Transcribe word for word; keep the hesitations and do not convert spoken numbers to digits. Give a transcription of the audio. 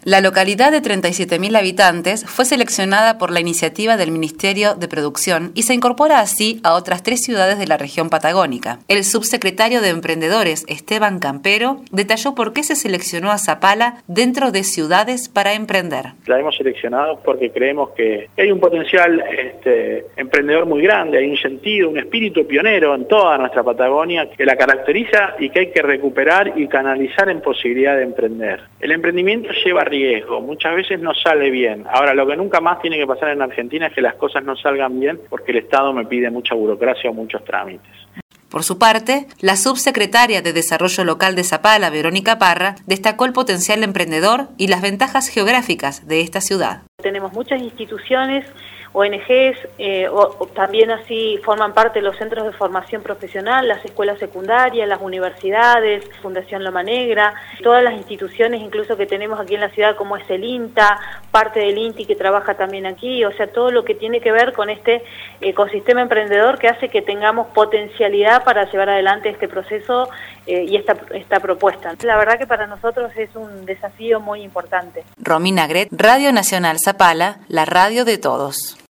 La localidad de treinta y siete mil habitantes fue seleccionada por la iniciativa del Ministerio de Producción y se incorpora así a otras tres ciudades de la región patagónica. El subsecretario de Emprendedores, Esteban Campero, detalló por qué se seleccionó a Zapala dentro de ciudades para emprender. La hemos seleccionado porque creemos que hay un potencial este, emprendedor muy grande, hay un sentido, un espíritu pionero en toda nuestra Patagonia que la caracteriza y que hay que recuperar y canalizar en posibilidad de emprender. El emprendimiento lleva riesgo, muchas veces no sale bien. Ahora, lo que nunca más tiene que pasar en Argentina es que las cosas no salgan bien porque el Estado me pide mucha burocracia o muchos trámites. Por su parte, la subsecretaria de Desarrollo Local de Zapala, Verónica Parra, destacó el potencial emprendedor y las ventajas geográficas de esta ciudad. Tenemos muchas instituciones, O N Ges, eh, o, o también así forman parte de los centros de formación profesional, las escuelas secundarias, las universidades, Fundación Loma Negra, todas las instituciones incluso que tenemos aquí en la ciudad como es el INTA, parte del INTI que trabaja también aquí, o sea, todo lo que tiene que ver con este ecosistema emprendedor que hace que tengamos potencialidad para llevar adelante este proceso eh, y esta, esta propuesta. La verdad que para nosotros es un desafío muy importante. Romina Gret, Radio Nacional Zapala, la radio de todos.